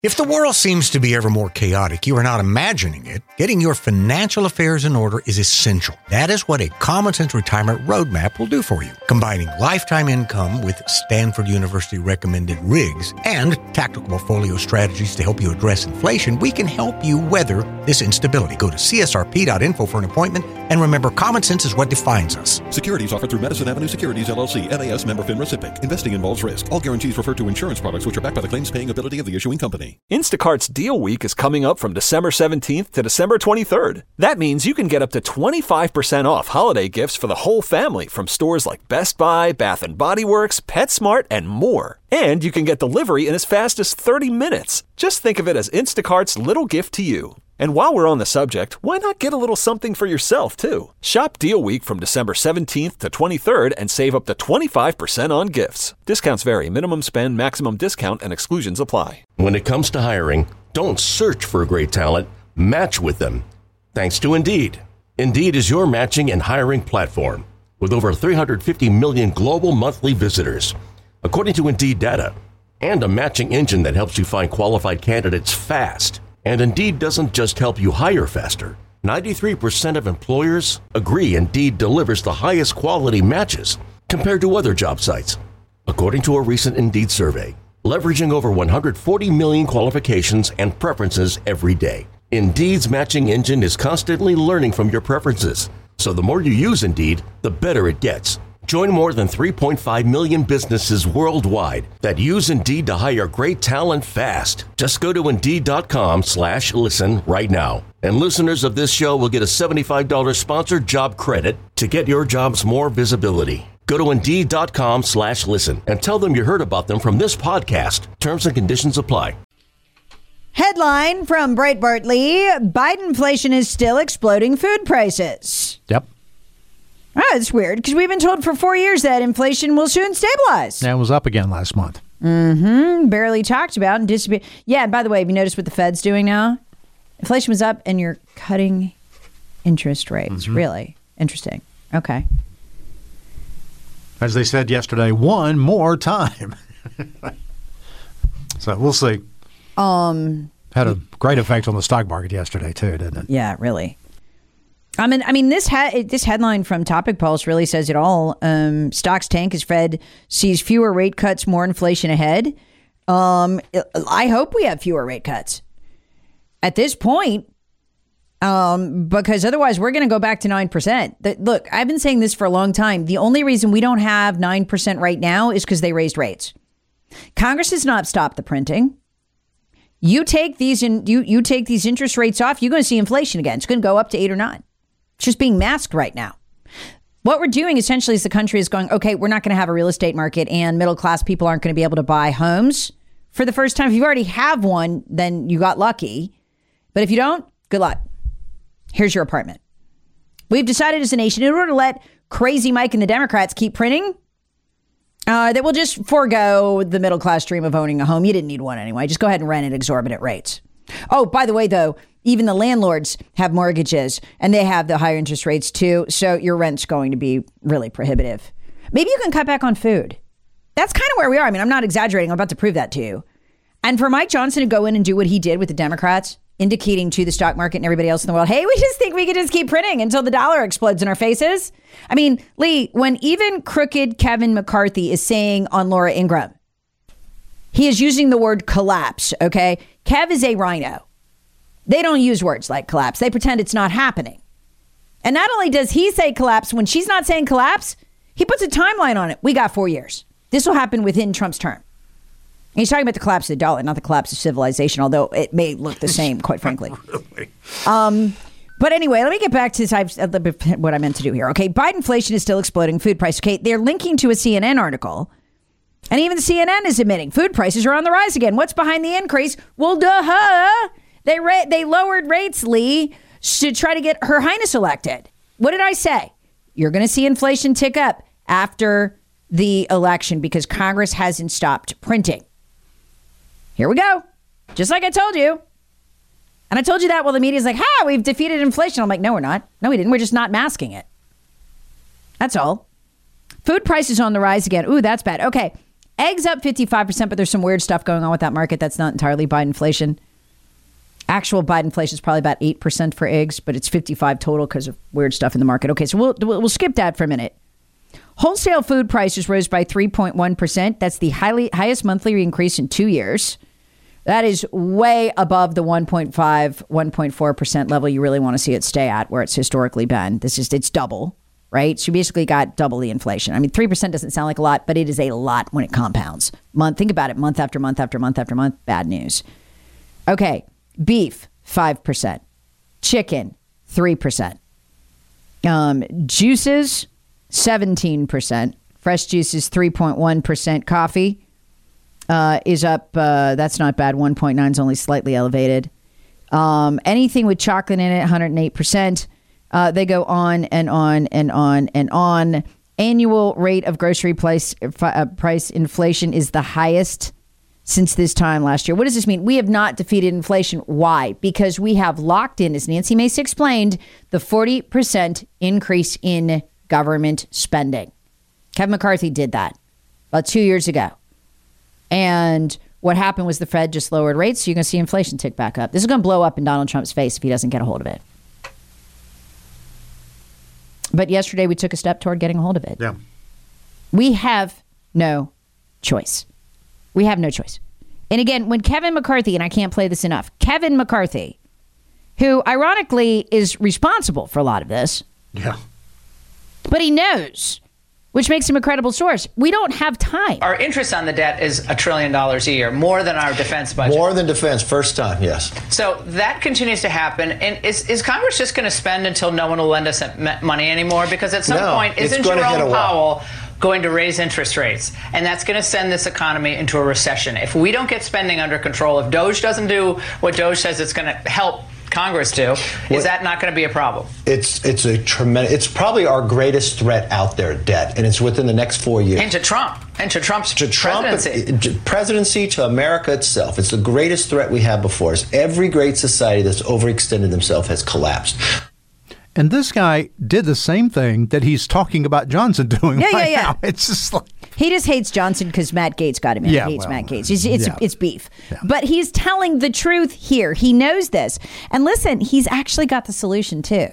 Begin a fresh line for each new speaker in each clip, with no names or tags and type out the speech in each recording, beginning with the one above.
If the world seems to be ever more chaotic, you are not imagining it. Getting your financial affairs in order is essential. That is what a Common Sense Retirement Roadmap will do for you. Combining lifetime income with Stanford University recommended RIGs and tactical portfolio strategies to help you address inflation, we can help you weather this instability. Go to csrp.info for an appointment, and remember, common sense is what defines us.
Securities offered through Madison Avenue Securities, LLC, NAS member FINRA SIPC. Investing involves risk. All guarantees refer to insurance products which are backed by the claims-paying ability of the issuing company.
Instacart's Deal Week is coming up from December 17th to December 23rd. That means you can get up to 25% off holiday gifts for the whole family from stores like Best Buy, Bath & Body Works, PetSmart, and more. And you can get delivery in as fast as 30 minutes. Just think of it as Instacart's little gift to you. And while we're on the subject, why not get a little something for yourself, too? Shop Deal Week from December 17th to 23rd and save up to 25% on gifts. Discounts vary. Minimum spend, maximum discount, and exclusions apply.
When it comes to hiring, don't search for great talent, match with them. Thanks to Indeed. Indeed is your matching and hiring platform with over 350 million global monthly visitors, according to Indeed data, and a matching engine that helps you find qualified candidates fast. And Indeed doesn't just help you hire faster. 93% of employers agree Indeed delivers the highest quality matches compared to other job sites, according to a recent Indeed survey, leveraging over 140 million qualifications and preferences every day. Indeed's matching engine is constantly learning from your preferences, so the more you use Indeed, the better it gets. Join more than 3.5 million businesses worldwide that use Indeed to hire great talent fast. Just go to Indeed.com/listen right now. And listeners of this show will get a $75 sponsored job credit to get your jobs more visibility. Go to Indeed.com/listen and tell them you heard about them from this podcast. Terms and conditions apply.
Headline from Breitbart Lee, Biden inflation is still exploding food prices.
Yep.
Oh, it's weird because we've been told for 4 years that inflation will soon stabilize.
Yeah, it was up again last month.
Barely talked about and disappeared. Yeah, and by the way, have you noticed what the Fed's doing now? Inflation was up and you're cutting interest rates. Really? Interesting. Okay.
As they said yesterday, one more time. So we'll see. Had a great effect on the stock market yesterday, too, didn't it?
Yeah, really. I mean, this headline from Topic Pulse really says it all. Stocks tank as Fed sees fewer rate cuts, more inflation ahead. I hope we have fewer rate cuts at this point, because otherwise we're going to go back to 9%. Look, I've been saying this for a long time. The only reason we don't have 9% right now is because they raised rates. Congress has not stopped the printing. You take these you take these interest rates off, you're going to see inflation again. It's going to go up to 8 or 9. It's just being masked right now. What we're doing essentially is the country is going, okay, we're not going to have a real estate market and middle class people aren't going to be able to buy homes for the first time. If you already have one, then you got lucky. But if you don't, good luck. Here's your apartment. We've decided as a nation, in order to let Crazy Mike and the Democrats keep printing, that we'll just forego the middle class dream of owning a home. You didn't need one anyway. Just go ahead and rent at exorbitant rates. Oh, by the way, though, even the landlords have mortgages and they have the higher interest rates, too. So your rent's going to be really prohibitive. Maybe you can cut back on food. That's kind of where we are. I mean, I'm not exaggerating. I'm about to prove that to you. And for Mike Johnson to go in and do what he did with the Democrats, indicating to the stock market and everybody else in the world, hey, we just think we could just keep printing until the dollar explodes in our faces. I mean, Lee, when even crooked Kevin McCarthy is saying on Laura Ingraham, he is using the word collapse, okay? Kev is a rhino. They don't use words like collapse. They pretend it's not happening. And not only does he say collapse, when she's not saying collapse, he puts a timeline on it. We got 4 years. This will happen within Trump's term. And he's talking about the collapse of the dollar, not the collapse of civilization, although it may look the same, quite frankly.
Really?
But anyway, let me get back to what I meant to do here. Okay, Biden inflation is still exploding food price. Okay, they're linking to a CNN article. And even the CNN is admitting food prices are on the rise again. What's behind the increase? Well, duh. They lowered rates, Lee, to try to get Her Highness elected. What did I say? You're going to see inflation tick up after the election because Congress hasn't stopped printing. Here we go. Just like I told you. And I told you that while the media's like, we've defeated inflation. I'm like, no, we're not. No, we didn't. We're just not masking it. That's all. Food prices on the rise again. Ooh, that's bad. Okay. Eggs up 55%, but there's some weird stuff going on with that market. That's not entirely Bidenflation. Actual Bidenflation is probably about 8% for eggs, but it's 55 total because of weird stuff in the market. Okay, so we'll skip that for a minute. Wholesale food prices rose by 3.1%. That's the highest monthly increase in 2 years. That is way above the 1.5, 1.4% level you really want to see it stay at, where it's historically been. It's double, right? So you basically got double the inflation. I mean, 3% doesn't sound like a lot, but it is a lot when it compounds. Think about it, month after month after month after month. Bad news. Okay, beef, 5%. Chicken, 3%. Juices, 17%. Fresh juices, 3.1%. Coffee is up. That's not bad. 1.9 is only slightly elevated. Anything with chocolate in it, 108%. They go on and on and on and on. Annual rate of grocery price inflation is the highest since this time last year. What does this mean? We have not defeated inflation. Why? Because we have locked in, as Nancy Mace explained, the 40% increase in government spending. Kevin McCarthy did that about 2 years ago. And what happened was the Fed just lowered rates, so you're going to see inflation tick back up. This is going to blow up in Donald Trump's face if he doesn't get a hold of it. But yesterday we took a step toward getting a hold of it.
Yeah.
We have no choice. We have no choice. And again, when Kevin McCarthy, and I can't play this enough, Kevin McCarthy, who ironically is responsible for a lot of this.
Yeah.
But he knows, which makes him a credible source. We don't have time.
Our interest on the debt is $1 trillion a year, more than our defense budget.
More than defense, first time, yes.
So that continues to happen. And is Congress just going to spend until no one will lend us money anymore? Because at some point, isn't Jerome Powell going to raise interest rates? And that's going to send this economy into a recession. If we don't get spending under control, if DOGE doesn't do what DOGE says it's going to help Congress do, is that not going to be a problem?
It's a tremendous. It's probably our greatest threat out there, debt, and it's within the next 4 years.
And to Trump's
presidency, to America itself. It's the greatest threat we have before us. Every great society that's overextended themselves has collapsed.
And this guy did the same thing that he's talking about Johnson doing now. It's just like...
He just hates Johnson because Matt Gaetz got him in.
Yeah,
he hates Matt Gaetz. It's beef. Yeah. But he's telling the truth here. He knows this. And listen, he's actually got the solution, too.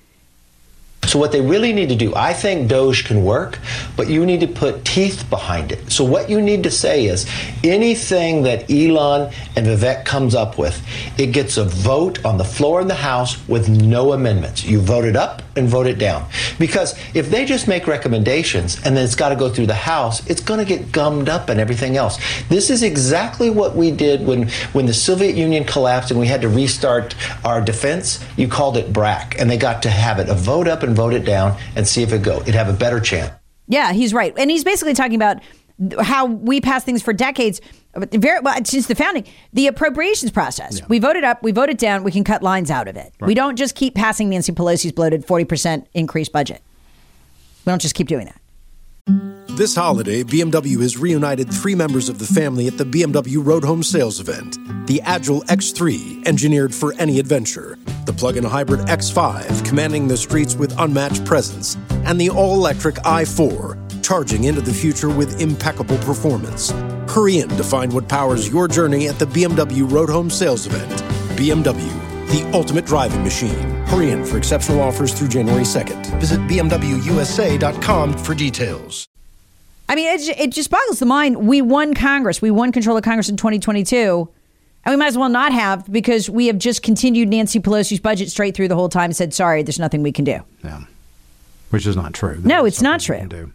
So what they really need to do, I think DOGE can work, but you need to put teeth behind it. So what you need to say is anything that Elon and Vivek comes up with, it gets a vote on the floor in the House with no amendments. You vote it up and vote it down. Because if they just make recommendations and then it's got to go through the House, it's going to get gummed up and everything else. This is exactly what we did when the Soviet Union collapsed and we had to restart our defense. You called it BRAC, and they got to have it a vote up and vote it down and see if it go. It'd have a better chance.
Yeah, he's right. And he's basically talking about how we passed things for decades, since the founding, the appropriations process. Yeah. We vote it up, we vote it down, we can cut lines out of it. Right. We don't just keep passing Nancy Pelosi's bloated 40% increased budget. We don't just keep doing that.
This holiday, BMW has reunited 3 members of the family at the BMW Road Home Sales Event. The Agile X3, engineered for any adventure. The plug-in hybrid X5, commanding the streets with unmatched presence. And the all-electric i4, charging into the future with impeccable performance. Hurry in to find what powers your journey at the BMW Road Home Sales Event. BMW, the ultimate driving machine. Hurry in for exceptional offers through January 2nd. Visit BMWUSA.com for details.
I mean, it just boggles the mind. We won Congress. We won control of Congress in 2022. And we might as well not have, because we have just continued Nancy Pelosi's budget straight through the whole time and said, sorry, there's nothing we can do.
Yeah. Which is not true.
No, it's not true.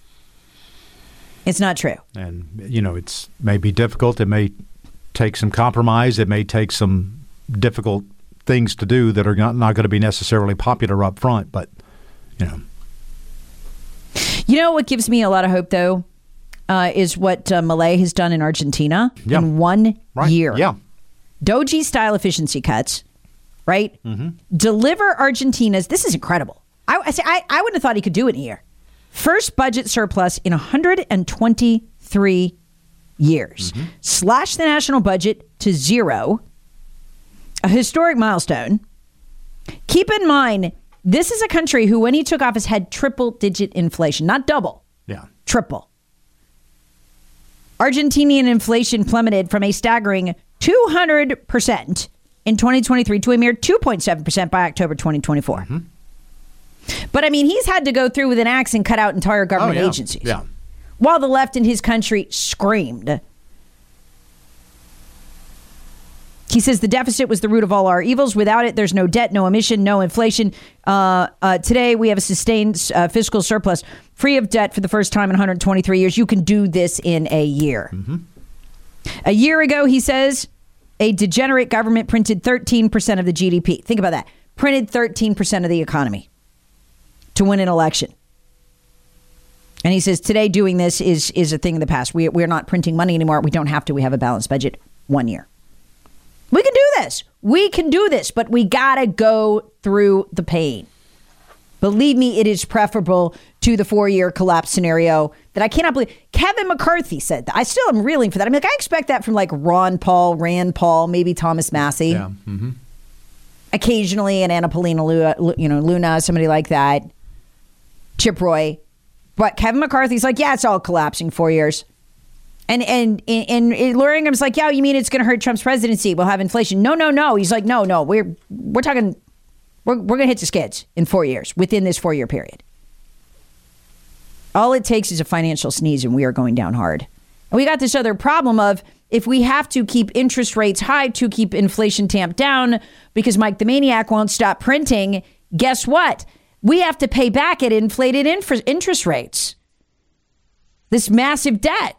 It's not true.
And, it's may be difficult. It may take some compromise. It may take some difficult things to do that are not going to be necessarily popular up front. But,
what gives me a lot of hope, though, is what Milei has done in Argentina in 1 year.
Yeah.
Doji-style efficiency cuts, right? Mm-hmm. Deliver Argentina's, this is incredible. I wouldn't have thought he could do it in a year. First budget surplus in 123 years. Mm-hmm. Slash the national budget to 0. A historic milestone. Keep in mind, this is a country who, when he took office, had triple-digit inflation. Not double.
Yeah.
Triple. Argentinian inflation plummeted from a staggering 200% in 2023 to a mere 2.7% by October 2024. Mm-hmm. But I mean, he's had to go through with an axe and cut out entire government agencies.
Yeah.
While the left in his country screamed. He says the deficit was the root of all our evils. Without it, there's no debt, no emission, no inflation. Today, we have a sustained fiscal surplus, free of debt for the first time in 123 years. You can do this in a year. Mm-hmm. A year ago, he says, a degenerate government printed 13% of the GDP. Think about that. Printed 13% of the economy to win an election. And he says today doing this is a thing of the past. We're not printing money anymore. We don't have to. We have a balanced budget 1 year. We can do this. We can do this, but we got to go through the pain. Believe me, it is preferable to the 4-year collapse scenario that I cannot believe. Kevin McCarthy said that. I still am reeling for that. I mean, I expect that from like Ron Paul, Rand Paul, maybe Thomas Massey.
Yeah. Mm-hmm.
Occasionally, and Anna Paulina Luna, somebody like that. Chip Roy. But Kevin McCarthy's like, yeah, it's all collapsing 4 years. And Luringham's like, yeah, you mean it's going to hurt Trump's presidency? We'll have inflation. No. He's like, no. We're talking, we're going to hit the skids in 4 years, within this 4-year period. All it takes is a financial sneeze and we are going down hard. And we got this other problem of if we have to keep interest rates high to keep inflation tamped down because Mike the Maniac won't stop printing, guess what? We have to pay back at inflated interest rates. This massive debt.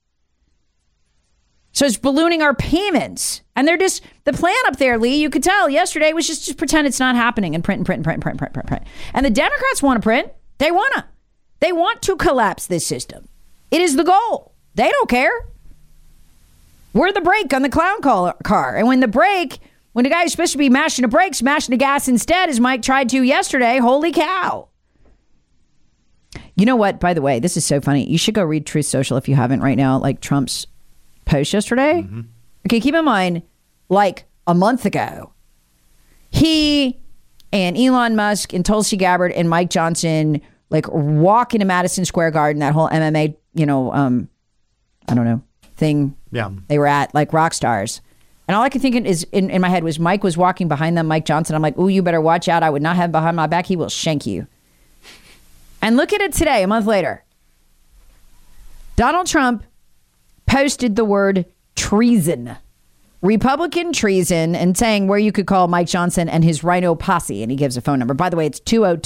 So it's ballooning our payments. And they're just, the plan up there, Lee, you could tell yesterday was just pretend it's not happening and print. And the Democrats want to print. They want to collapse this system. It is the goal. They don't care. We're the brake on the clown car. And when the guy who's supposed to be mashing the brakes, smashing the gas instead, as Mike tried to yesterday, holy cow. You know what, by the way, this is so funny. You should go read Truth Social if you haven't right now, like Trump's post yesterday. Mm-hmm. Okay, keep in mind, like a month ago, he and Elon Musk and Tulsi Gabbard and Mike Johnson like walk into Madison Square Garden, that whole MMA, I don't know, thing they were at, like rock stars. And all I could think is in my head was Mike was walking behind them, Mike Johnson. I'm like, ooh, you better watch out. I would not have behind my back. He will shank you. And look at it today, a month later. Donald Trump posted the word treason, Republican treason, and saying where you could call Mike Johnson and his Rhino posse. And he gives a phone number. By the way, it's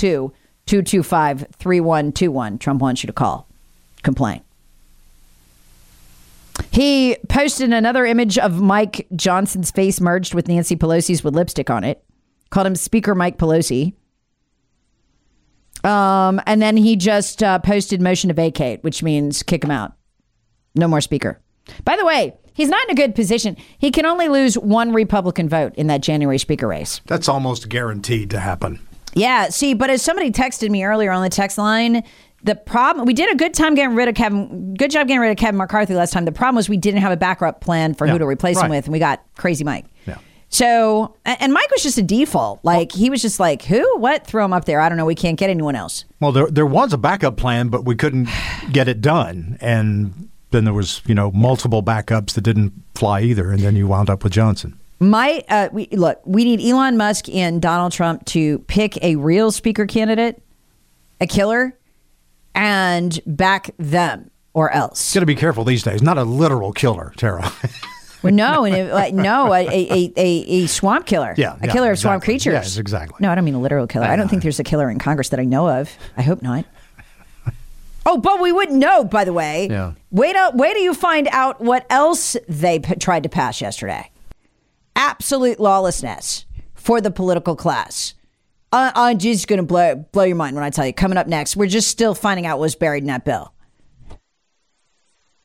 202-225-3121. Trump wants you to call. Complain. He posted another image of Mike Johnson's face merged with Nancy Pelosi's with lipstick on it. Called him Speaker Mike Pelosi. And then he just posted motion to vacate, which means kick him out. No more speaker. By the way, he's not in a good position. He can only lose one Republican vote in that January speaker race.
That's almost guaranteed to happen.
Yeah, see, but as somebody texted me earlier on the text line, the problem, we did a good job getting rid of Kevin McCarthy last time. The problem was we didn't have a backup plan for who to replace him with, and we got Crazy Mike. Yeah. So, and Mike was just a default. Like, he was just like, who? What? Throw him up there. I don't know. We can't get anyone else.
Well, there was a backup plan, but we couldn't get it done. And then there was, multiple backups that didn't fly either. And then you wound up with Johnson.
We need Elon Musk and Donald Trump to pick a real speaker candidate, a killer, and back them or else.
Got to be careful these days. Not a literal killer, Tara.
Well, no, a swamp killer.
Yeah,
a killer of swamp creatures.
Yes, exactly.
No, I don't mean a literal killer. I don't think there's a killer in Congress that I know of. I hope not. Oh, but we wouldn't know, by the way.
Yeah.
Wait till you find out what else they tried to pass yesterday. Absolute lawlessness for the political class. I'm just going to blow your mind when I tell you. Coming up next, we're just still finding out what was buried in that bill.